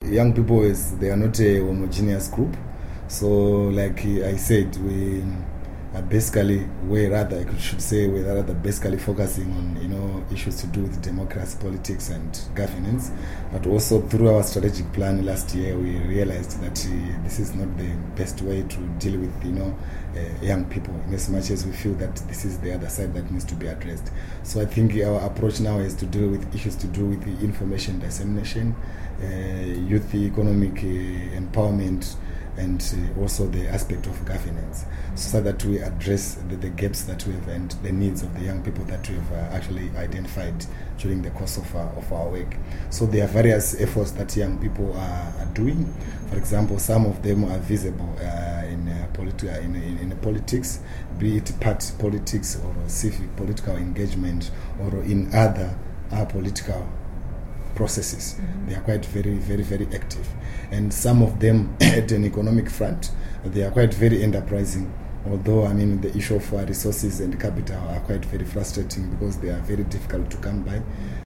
young people they are not a homogeneous group. So, like I said, we are basically, we're rather basically focusing on issues to do with democracy, politics, and governance. But also through our strategic plan last year, we realized that this is not the best way to deal with young people, in as much as we feel that this is the other side that needs to be addressed. So I think our approach now is to deal with issues to do with the information dissemination, youth economic empowerment, and also the aspect of governance, so that we address the gaps that we have and the needs of the young people that we have actually identified during the course of our work. So there are various efforts that young people are doing. For example, some of them are visible in politics, be it party politics or civic political engagement, or in other political processes. They are quite very, very, very active. And some of them at an economic front, they are quite very enterprising. Although, the issue of resources and capital are quite very frustrating because they are very difficult to come by.